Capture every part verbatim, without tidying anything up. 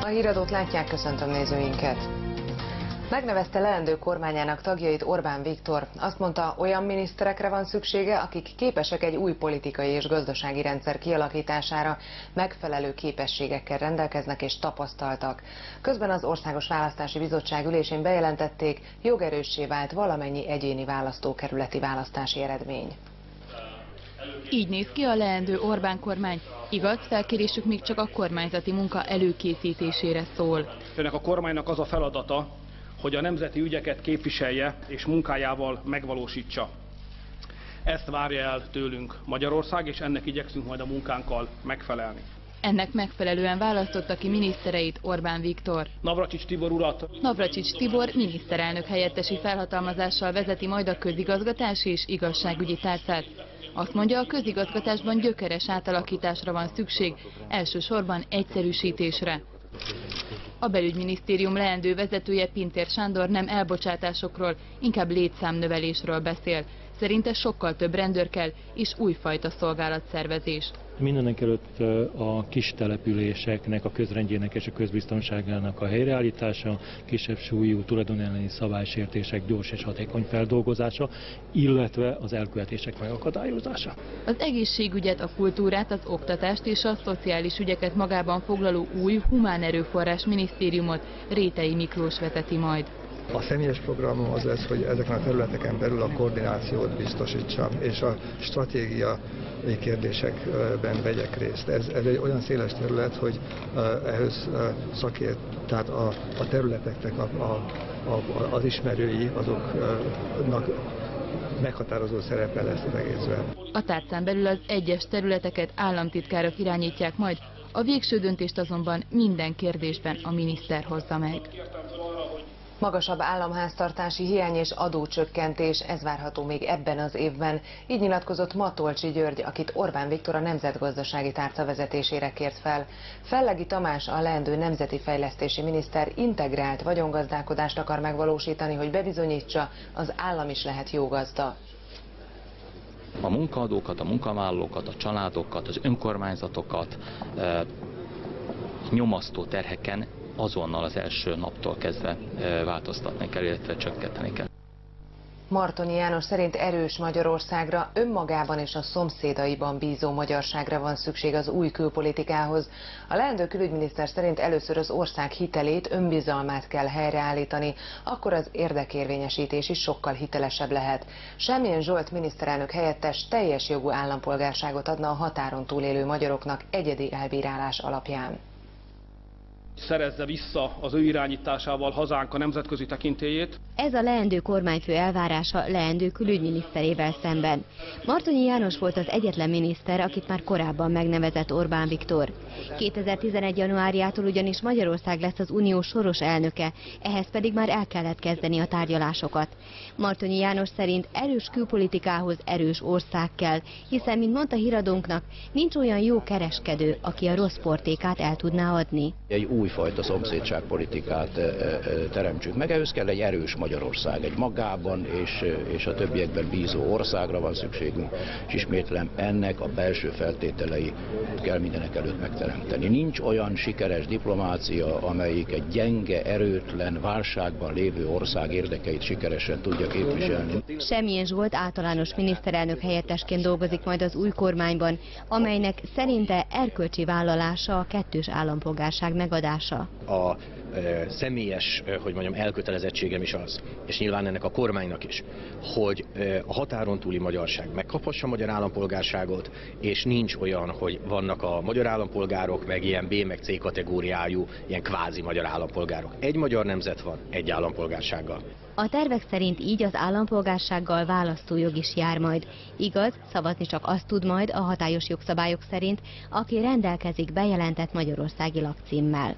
A híradót látják, köszöntöm nézőinket. Megnevezte leendő kormányának tagjait Orbán Viktor. Azt mondta, olyan miniszterekre van szüksége, akik képesek egy új politikai és gazdasági rendszer kialakítására, megfelelő képességekkel rendelkeznek és tapasztaltak. Közben az Országos Választási Bizottság ülésén bejelentették, jogerőssé vált valamennyi egyéni választókerületi választási eredmény. Így néz ki a leendő Orbán kormány. Igaz, felkérésük még csak a kormányzati munka előkészítésére szól. Ennek a kormánynak az a feladata, hogy a nemzeti ügyeket képviselje és munkájával megvalósítsa. Ezt várja el tőlünk Magyarország, és ennek igyekszünk majd a munkánkkal megfelelni. Ennek megfelelően választotta ki minisztereit Orbán Viktor. Navracsics Tibor urat. Navracsics Tibor miniszterelnök helyettesi felhatalmazással vezeti majd a közigazgatási és igazságügyi tárcát. Azt mondja, a közigazgatásban gyökeres átalakításra van szükség, elsősorban egyszerűsítésre. A belügyminisztérium leendő vezetője, Pintér Sándor nem elbocsátásokról, inkább létszámnövelésről beszél. Szerinte sokkal több rendőr kell és újfajta szolgálatszervezés. Mindenekelőtt a kis településeknek, a közrendjének és a közbiztonságának a helyreállítása, kisebb súlyú tulajdonelleni szabálysértések gyors és hatékony feldolgozása, illetve az elkövetések megakadályozása. Az egészségügyet, a kultúrát, az oktatást és a szociális ügyeket magában foglaló új humán erőforrás minisztériumot Rétei Miklós vezeti majd. A személyes programom az lesz, hogy ezeken a területeken belül a koordinációt biztosítsam, és a stratégiai kérdésekben vegyek részt. Ez, ez egy olyan széles terület, hogy ehhez szakért, tehát a, a területeknek a, a, a, az ismerői, azoknak meghatározó szerepe lesz az egészben. A tárcán belül az egyes területeket államtitkárok irányítják majd, a végső döntést azonban minden kérdésben a miniszter hozza meg. Magasabb államháztartási hiány és adócsökkentés, ez várható még ebben az évben. Így nyilatkozott Matolcsy György, akit Orbán Viktor a nemzetgazdasági tárca vezetésére kért fel. Fellegi Tamás, a leendő nemzeti fejlesztési miniszter integrált vagyongazdálkodást akar megvalósítani, hogy bebizonyítsa, az állam is lehet jó gazda. A munkaadókat, a munkavállalókat, a családokat, az önkormányzatokat e, nyomasztó terheken azonnal az első naptól kezdve változtatni kell, illetve csökkenteni kell. Martonyi János szerint erős Magyarországra, önmagában és a szomszédaiban bízó magyarságra van szükség az új külpolitikához. A leendő külügyminiszter szerint először az ország hitelét, önbizalmát kell helyreállítani, akkor az érdekérvényesítés is sokkal hitelesebb lehet. Semjén Zsolt miniszterelnök helyettes teljes jogú állampolgárságot adna a határon túlélő magyaroknak egyedi elbírálás alapján. Szerezze vissza az ő irányításával hazánk a nemzetközi tekintélyét. Ez a leendő kormányfő elvárása leendő külügyminiszterével szemben. Martonyi János volt az egyetlen miniszter, akit már korábban megnevezett Orbán Viktor. kétezer-tizenegy. januárjától ugyanis Magyarország lesz az unió soros elnöke, ehhez pedig már el kellett kezdeni a tárgyalásokat. Martonyi János szerint erős külpolitikához erős ország kell, hiszen, mint mondta híradónknak, nincs olyan jó kereskedő, aki a rossz portékát el tudná adni. Egy újfajta szomszédságpolitikát teremtsünk meg, ehhez kell egy erős Magyarország, egy magában és, és a többiekben bízó országra van szükségünk, és ismétlem, ennek a belső feltételei kell mindenek előtt megteremteni. Nincs olyan sikeres diplomácia, amelyik egy gyenge, erőtlen, válságban lévő ország érdekeit sikeresen tudja képviselni. Semjén Zsolt általános miniszterelnök helyettesként dolgozik majd az új kormányban, amelynek szerinte erkölcsi vállalása a kettős állampolgárság megadása. A e, személyes, hogy mondjam, elkötelezettségem is az, és nyilván ennek a kormánynak is, hogy e, a határon túli magyarság megkaphassa a magyar állampolgárságot, és nincs olyan, hogy vannak a magyar állampolgárok, meg ilyen B, meg C kategóriájú, ilyen kvázi magyar állampolgárok. Egy magyar nemzet van, egy állampolgársággal. A tervek szerint így az állampolgársággal választójog is jár majd. Igaz, szavazni csak azt tud majd a hatályos jogszabályok szerint, aki rendelkezik bejelentett magyarországi lakcímmel.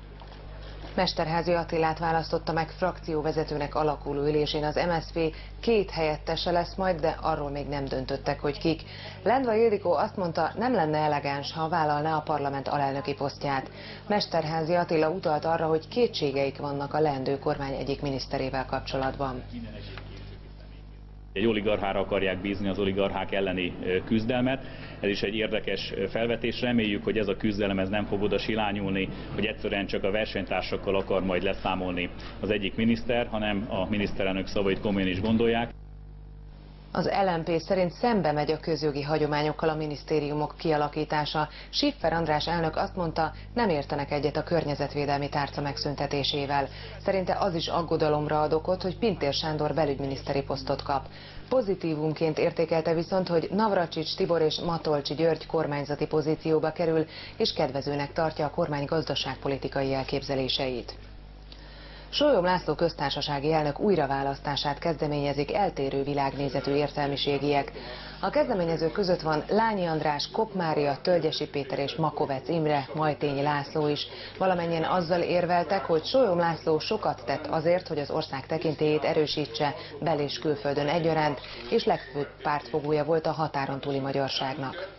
Mesterházy Attilát választotta meg frakcióvezetőnek alakuló ülésén az em es zé pé, két helyettese lesz majd, de arról még nem döntöttek, hogy kik. Lendva Ildikó azt mondta, nem lenne elegáns, ha vállalná a parlament alelnöki posztját. Mesterházy Attila utalt arra, hogy kétségeik vannak a leendő kormány egyik miniszterével kapcsolatban. Egy oligarchára akarják bízni az oligarchák elleni küzdelmet. Ez is egy érdekes felvetés. Reméljük, hogy ez a küzdelem ez nem fog oda silányulni, hogy egyszerűen csak a versenytársakkal akar majd leszámolni az egyik miniszter, hanem a miniszterelnök szavait komolyan is gondolják. Az el em pé szerint szembe megy a közjogi hagyományokkal a minisztériumok kialakítása. Schiffer András elnök azt mondta, nem értenek egyet a környezetvédelmi tárca megszüntetésével. Szerinte az is aggodalomra ad okot, hogy Pintér Sándor belügyminiszteri posztot kap. Pozitívumként értékelte viszont, hogy Navracsics Tibor és Matolcsy György kormányzati pozícióba kerül, és kedvezőnek tartja a kormány gazdaságpolitikai elképzeléseit. Sólyom László köztársasági elnök újraválasztását kezdeményezik eltérő világnézetű értelmiségiek. A kezdeményezők között van Lányi András, Kopp Mária, Tölgyesi Péter és Makovec Imre, Majtényi László is. Valamennyien azzal érveltek, hogy Sólyom László sokat tett azért, hogy az ország tekintélyét erősítse bel- és külföldön egyaránt, és legfőbb pártfogója volt a határon túli magyarságnak.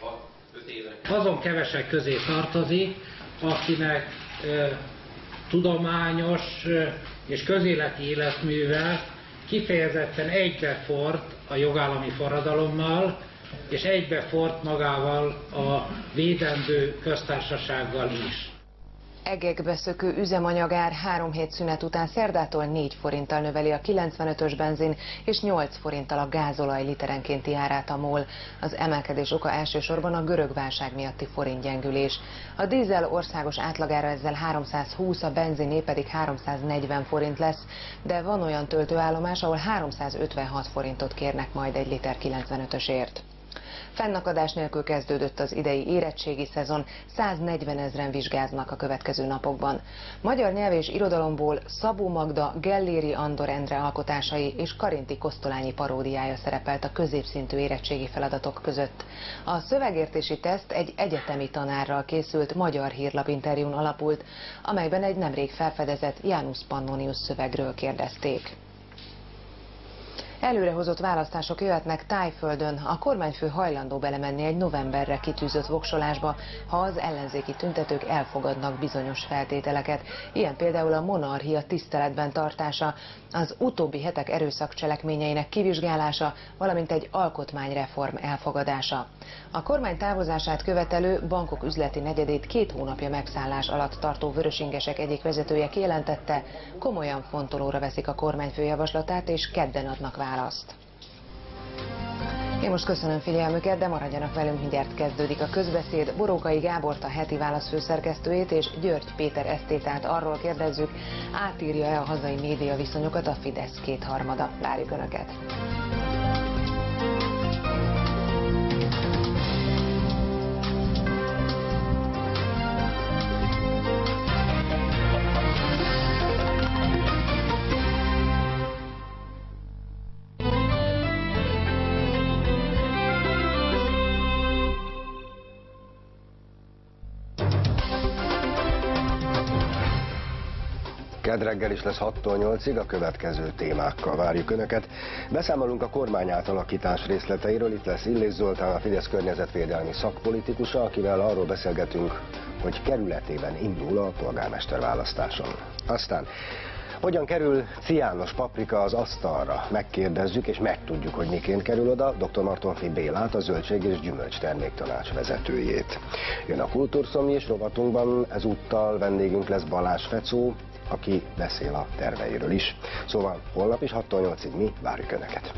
Azon kevesek közé tartozik, akinek tudományos és közéleti életművel kifejezetten egybefort a jogállami forradalommal, és egybefort magával a védendő köztársasággal is. Egekbe szökő üzemanyagár három hét szünet után szerdától négy forinttal növeli a kilencvenötös benzin és nyolc forinttal a gázolaj literenkénti árát a MOL. Az emelkedés oka elsősorban a görög válság miatti forintgyengülés. A dízel országos átlagára ezzel háromszázhúsz, a benziné pedig háromszáznegyven forint lesz, de van olyan töltőállomás, ahol háromszázötvenhat forintot kérnek majd egy liter kilencvenötösért. Fennakadás nélkül kezdődött az idei érettségi szezon, száznegyven ezren vizsgáznak a következő napokban. Magyar nyelv és irodalomból Szabó Magda, Gelléri Andor Endre alkotásai és Karinti Kosztolányi paródiája szerepelt a középszintű érettségi feladatok között. A szövegértési teszt egy egyetemi tanárral készült magyar hírlap interjún alapult, amelyben egy nemrég felfedezett Janus Pannonius szövegről kérdezték. Előrehozott választások jöhetnek Tájföldön. A kormányfő hajlandó belemenni egy novemberre kitűzött voksolásba, ha az ellenzéki tüntetők elfogadnak bizonyos feltételeket. Ilyen például a monarchia tiszteletben tartása, az utóbbi hetek erőszakcselekményeinek kivizsgálása, valamint egy alkotmányreform elfogadása. A kormány távozását követelő bankok üzleti negyedét két hónapja megszállás alatt tartó vörösingesek egyik vezetője kijelentette, komolyan fontolóra veszik a kormányfő javaslatát és kedden adnak választ. Én most köszönöm figyelmüket, de maradjanak velünk, mindjárt kezdődik a közbeszéd. Borókai Gábort, a Heti Válasz főszerkesztőjét és György Péter esztétát arról kérdezzük, átírja-e a hazai média viszonyokat a Fidesz kétharmada. Várjuk Önöket! Kedd reggel is lesz hattól nyolcig, a következő témákkal várjuk Önöket. Beszámolunk a kormány átalakítás részleteiről, itt lesz Illés Zoltán, a Fidesz környezetvédelmi szakpolitikusa, akivel arról beszélgetünk, hogy kerületében indul a polgármester választáson. Aztán hogyan kerül ciános paprika az asztalra? Megkérdezzük és megtudjuk, hogy miként kerül oda dr. Martonfi Bélát, a Zöldség és Gyümölcs Terméktanács vezetőjét. Jön a Kultúrszomj és rovatunkban ezúttal vendégünk lesz Balázs Fecó, aki beszél a terveiről is. Szóval holnap is hattól nyolcig mi várjuk Önöket.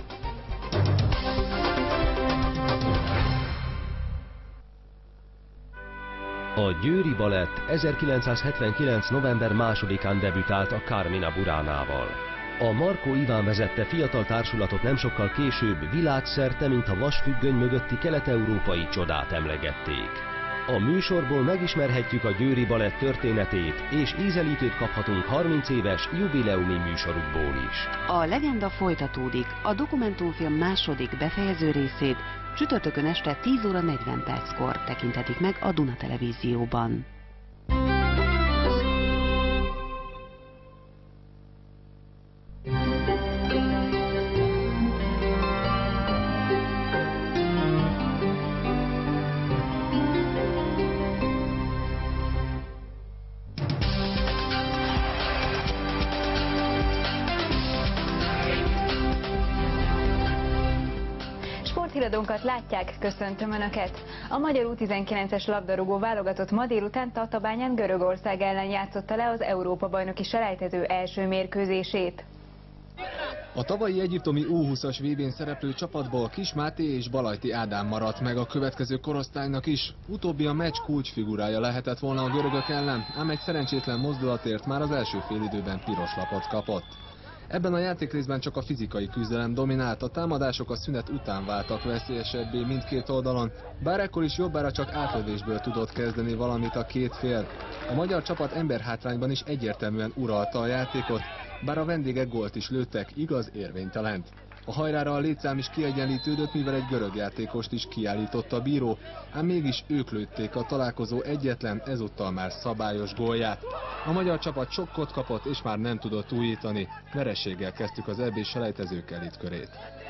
A Győri Balett ezerkilencszázhetvenkilenc. november másodikán debütált a Carmina Buránával. A Markó Iván vezette fiatal társulatot nem sokkal később világszerte, mint a vasfüggöny mögötti kelet-európai csodát emlegették. A műsorból megismerhetjük a Győri Balett történetét, és ízelítőt kaphatunk harminc éves jubileumi műsorukból is. A legenda folytatódik, a dokumentumfilm második befejező részét csütörtökön este tíz óra negyven perckor tekinthetik meg a Duna Televízióban. híradónkat látják, köszöntöm Önöket! A magyar U tizenkilences labdarúgó válogatott ma délután Tatabányán Görögország ellen játszotta le az Európa-bajnoki selejtező első mérkőzését. A tavalyi egyiptomi U húszas vé bén szereplő csapatból Kis Máté és Balajti Ádám maradt meg a következő korosztálynak is. Utóbbi a meccs kulcsfigurája lehetett volna a görögök ellen, ám egy szerencsétlen mozdulatért már az első félidőben piros lapot kapott. Ebben a játékrészben csak a fizikai küzdelem dominált, a támadások a szünet után váltak veszélyesebbé mindkét oldalon, bár ekkor is jobbára csak átlövésből tudott kezdeni valamit a két fél. A magyar csapat emberhátrányban is egyértelműen uralta a játékot, bár a vendégek gólt is lőttek, igaz érvénytelent. A hajrára a létszám is kiegyenlítődött, mivel egy görög játékost is kiállított a bíró, ám mégis ők lőtték a találkozó egyetlen, ezúttal már szabályos gólját. A magyar csapat sokkot kapott és már nem tudott újítani. Vereséggel kezdtük az é bé selejtezők elitkörét.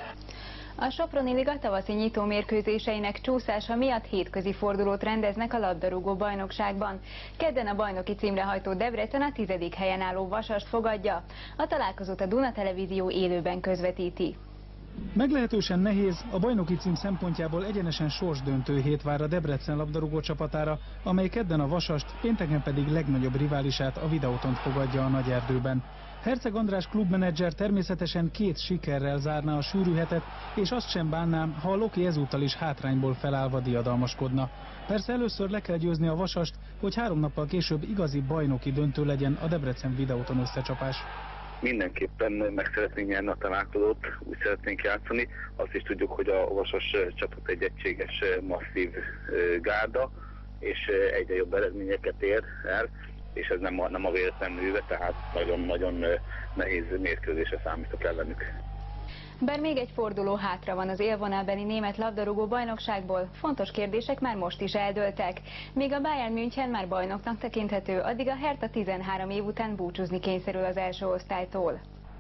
A Soproni Liga tavaszi nyitó mérkőzéseinek csúszása miatt hétközi fordulót rendeznek a labdarúgó bajnokságban. Kedden a bajnoki címre hajtó Debrecen a tizedik helyen álló Vasast fogadja. A találkozót a Duna Televízió élőben közvetíti. Meglehetősen nehéz, a bajnoki cím szempontjából egyenesen sorsdöntő hét vár a Debrecen labdarúgó csapatára, amely kedden a Vasast, pénteken pedig legnagyobb riválisát, a Videótont fogadja a Nagyerdőben. Herceg András klubmenedzser természetesen két sikerrel zárná a sűrű hetet, és azt sem bánnám, ha a Loki ezúttal is hátrányból felállva diadalmaskodna. Persze először le kell győzni a Vasast, hogy három nappal később igazi bajnoki döntő legyen a Debrecen Videóton összecsapás. Mindenképpen meg szeretnénk nyerni a találkozót, úgy szeretnénk játszani. Azt is tudjuk, hogy a Vasas csapat egy egységes, masszív gárda, és egyre jobb eredményeket ér el, és ez nem a, nem a véletlen műve, tehát nagyon-nagyon nehéz mérkőzésre számítok ellenük. Bár még egy forduló hátra van az élvonalbeli német labdarúgó bajnokságból, fontos kérdések már most is eldőltek. Míg a Bayern München már bajnoknak tekinthető, addig a Hertha tizenhárom év után búcsúzni kényszerül az első osztálytól.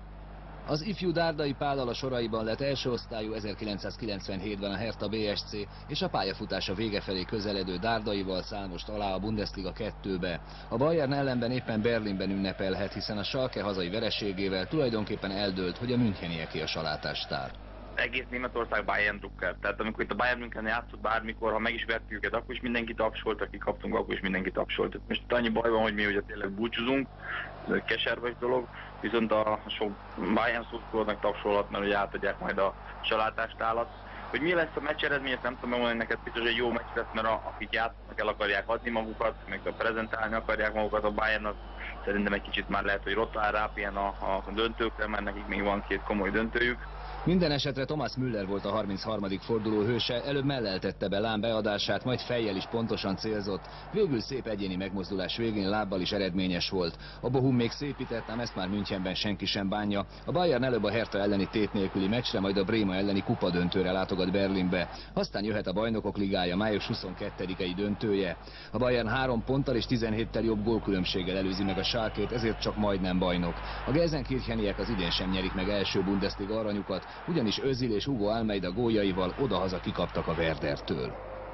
Az ifjú Dárdai Pállal a soraiban lett első osztályú ezerkilencszázkilencvenhétben a Hertha bé es cé, és a pályafutása vége felé közeledő Dárdaival száll most alá a Bundesliga kettőbe. A Bayern ellenben éppen Berlinben ünnepelhet, hiszen a Schalke hazai vereségével tulajdonképpen eldőlt, hogy a münchenieké a salátástár. Egész Németország Bayern drukker. Tehát amikor itt a Bayern München játszott bármikor, ha meg is vertük őket, akkor is mindenki tapsolt, aki kaptunk, akkor is mindenki tapsolt. Most annyi baj van, hogy mi ugye tényleg búcsúzunk, ez egy keserves dolog, viszont a sok Bayern szurkolónak tapsolhat, mert ugye átadják majd a salátástálat. Hogy mi lesz a meccs eredmény, ezt nem tudom megmondani, neked biztos egy jó meccs lesz, mert a, akik játszanak, el akarják adni magukat, meg prezentálni akarják magukat, a Bayern az szerintem egy kicsit már lehet, hogy rotál rápien a, a döntőkre, mert nekik még van két komoly döntőjük. Minden esetre Thomas Müller volt a harmincharmadik forduló hőse, előbb melleltette be Lán beadását, majd fejjel is pontosan célzott. Végül szép egyéni megmozdulás végén lábbal is eredményes volt. A Bohum még szépített, ám ezt már Münchenben senki sem bánja. A Bayern előbb a Hertha elleni tét nélküli meccsre, majd a Bréma elleni kupadöntőre látogat Berlinbe. Aztán jöhet a Bajnokok Ligája május huszonkettedikei döntője. A Bayern három ponttal és tizenhéttel jobb gólkülönbséggel előzi meg a Schalkét, ezért csak majdnem bajnok. A Gelsenkircheniek az idén sem nyerik meg első Bundesliga aranyukat, ugyanis Özil és Hugo Almeida góljaival odahaza kikaptak a Werdertől.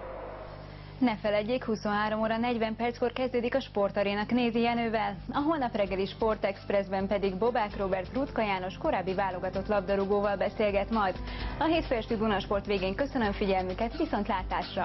Ne feledjék, huszonhárom óra negyven perckor kezdődik a Sportaréna Knézi Jenővel. A holnap reggeli Sport Expressben pedig Bobák Róbert Rutka János korábbi válogatott labdarúgóval beszélget majd. A hétfő esti Dunasport végén köszönöm figyelmüket, viszontlátásra!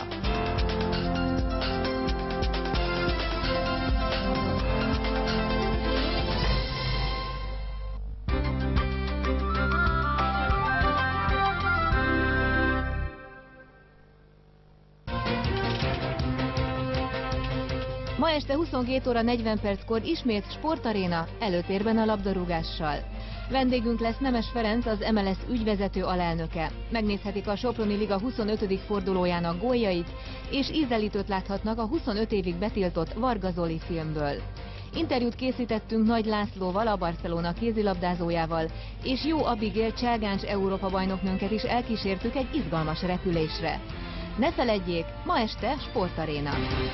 Ma este huszonkét óra negyven perckor ismét Sportaréna, előtérben a labdarúgással. Vendégünk lesz Nemes Ferenc, az em el es ügyvezető alelnöke. Megnézhetik a Soproni Liga huszonötödik fordulójának góljait, és ízelítőt láthatnak a huszonöt évig betiltott Varga Zoli filmből. Interjút készítettünk Nagy Lászlóval, a Barcelona kézilabdázójával, és Jó Abigail Cselgáncs Európa bajnoknőnket is elkísértük egy izgalmas repülésre. Ne feledjék, ma este Sportaréna.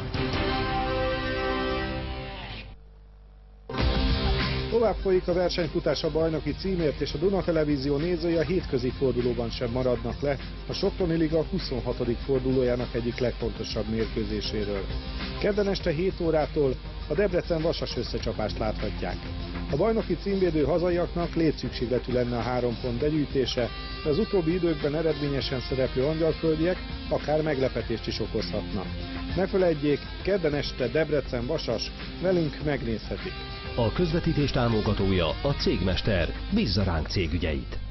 Tovább folyik a versenyfutás a bajnoki címért, és a Duna Televízió nézői a hétközi fordulóban sem maradnak le a Soproni Liga huszonhatodik fordulójának egyik legfontosabb mérkőzéséről. Kedden este hét órától a Debrecen Vasas összecsapást láthatják. A bajnoki címvédő hazaiaknak létszükségletű lenne a három pont begyűjtése, de az utóbbi időkben eredményesen szereplő angyalföldiek akár meglepetést is okozhatnak. Ne feledjék, kedden este Debrecen-Vasas, velünk megnézhetik. A közvetítés támogatója a Cégmester. Bízza ránk cégügyeit!